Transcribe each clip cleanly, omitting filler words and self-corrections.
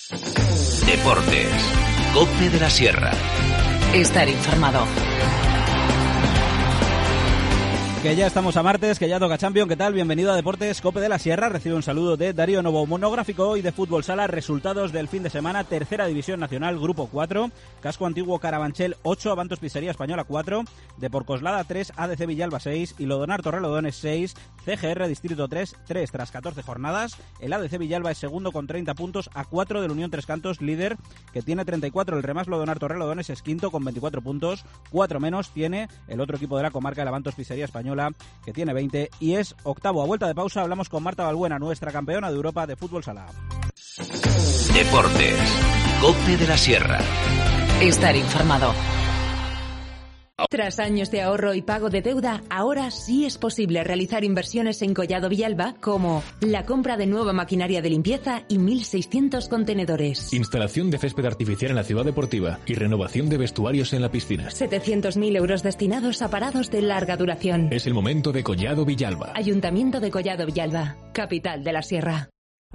Deportes. COPE de la Sierra. Estar informado. Que ya estamos a martes, que ya toca Champions. ¿Qué tal? Bienvenido a Deportes COPE de la Sierra. Recibe un saludo de Darío Novo. Monográfico hoy de Fútbol Sala. Resultados del fin de semana. Tercera División Nacional, Grupo 4. Casco Antiguo Carabanchel 8. Avantos Pizzería Española 4. Deporcoslada 3. ADC Villalba 6. Y Lodonar Torrelodones 6. CGR Distrito 3 tras 14 jornadas. El ADC Villalba es segundo con 30 puntos a 4 del Unión Tres Cantos, líder, que tiene 34. El Remas Lodonar Torrelodones es quinto con 24 puntos. 4 menos tiene el otro equipo de la comarca, el Avantos Pizzería Española, que tiene 20 y es octavo. A vuelta de pausa hablamos con Marta Balbuena, nuestra campeona de Europa de Fútbol Sala. Deportes. COPE de la Sierra. Estar informado. Tras años de ahorro y pago de deuda, ahora sí es posible realizar inversiones en Collado Villalba, como la compra de nueva maquinaria de limpieza y 1.600 contenedores. Instalación de césped artificial en la ciudad deportiva y renovación de vestuarios en la piscina. 700.000 euros destinados a parados de larga duración. Es el momento de Collado Villalba. Ayuntamiento de Collado Villalba, capital de la Sierra.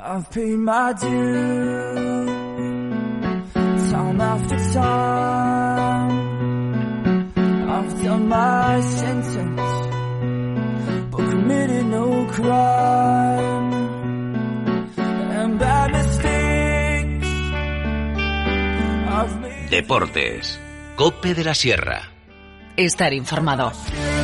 I've done my sentence, but committed no crime. And bad mistakes I've made. Deportes. COPE de la Sierra. Estar informado.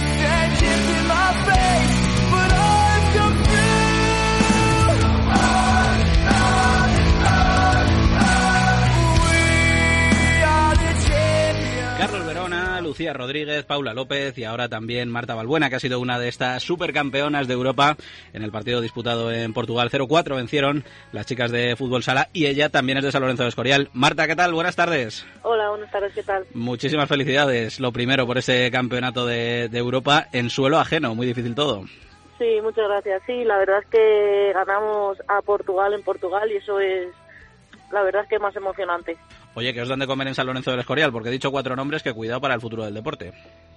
Carlos Verona, Lucía Rodríguez, Paula López y ahora también Marta Balbuena, que ha sido una de estas supercampeonas de Europa en el partido disputado en Portugal. 0-4 vencieron las chicas de Fútbol Sala y ella también es de San Lorenzo de Escorial. Marta, ¿qué tal? Buenas tardes. Hola, buenas tardes, ¿qué tal? Muchísimas felicidades, lo primero, por ese campeonato de Europa en suelo ajeno, muy difícil todo. Sí, muchas gracias. Sí, la verdad es que ganamos a Portugal en Portugal y eso es, la verdad es que más emocionante. Oye, ¿qué os dan de comer en San Lorenzo del Escorial? Porque he dicho 4 nombres que cuidado para el futuro del deporte.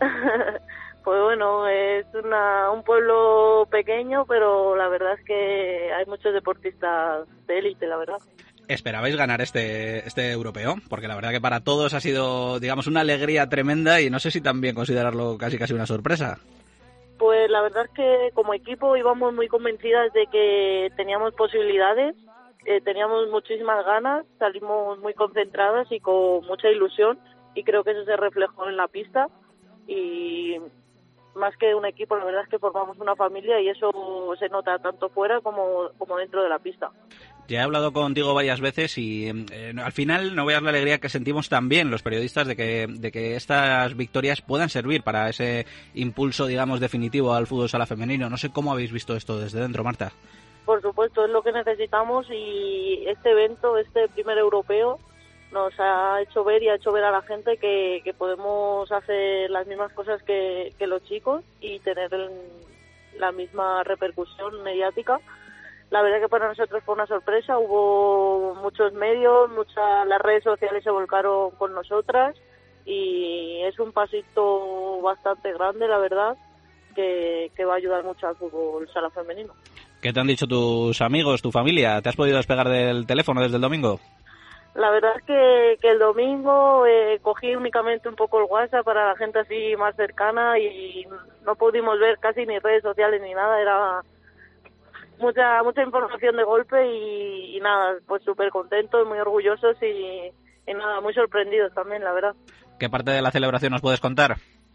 Pues bueno, es un pueblo pequeño, pero la verdad es que hay muchos deportistas de élite, la verdad. ¿Esperabais ganar este europeo? Porque la verdad que para todos ha sido, digamos, una alegría tremenda y no sé si también considerarlo casi una sorpresa. Pues la verdad es que como equipo íbamos muy convencidas de que teníamos posibilidades. Teníamos muchísimas ganas, salimos muy concentradas y con mucha ilusión y creo que eso se reflejó en la pista y más que un equipo, la verdad es que formamos una familia y eso se nota tanto fuera como dentro de la pista. Ya he hablado contigo varias veces y al final no veas la alegría que sentimos también los periodistas de que estas victorias puedan servir para ese impulso, digamos, definitivo al fútbol sala femenino. No sé cómo habéis visto esto desde dentro, Marta. Por supuesto, es lo que necesitamos y este evento, este primer europeo, nos ha hecho ver y ha hecho ver a la gente que podemos hacer las mismas cosas que los chicos y tener la misma repercusión mediática. La verdad que para nosotros fue una sorpresa, hubo muchos medios, las redes sociales se volcaron con nosotras y es un pasito bastante grande, la verdad, que va a ayudar mucho al fútbol sala femenino. ¿Qué te han dicho tus amigos, tu familia? ¿Te has podido despegar del teléfono desde el domingo? La verdad es que el domingo cogí únicamente un poco el WhatsApp para la gente así más cercana y no pudimos ver casi ni redes sociales ni nada, era mucha información de golpe y nada, pues súper contentos, muy orgullosos y nada, muy sorprendidos también, la verdad. ¿Qué parte de la celebración nos puedes contar?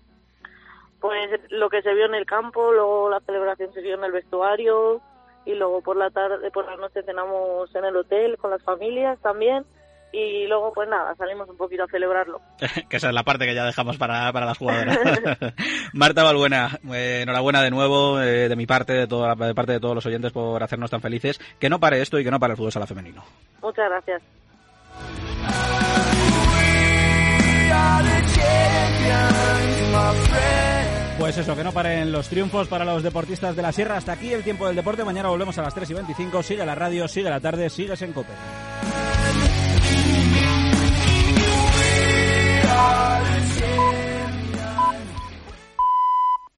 Pues lo que se vio en el campo, luego la celebración se vio en el vestuario y luego por la noche cenamos en el hotel con las familias también y luego pues nada, salimos un poquito a celebrarlo. Que esa es la parte que ya dejamos para las jugadoras. Marta Balbuena, enhorabuena de nuevo de mi parte, de parte de todos los oyentes por hacernos tan felices. Que no pare esto y que no pare el fútbol sala femenino. Muchas gracias. Pues eso, que no paren los triunfos para los deportistas de la Sierra. Hasta aquí el tiempo del deporte. Mañana volvemos a las 3:25. Sigue la radio, sigue la tarde, sigues en COPE.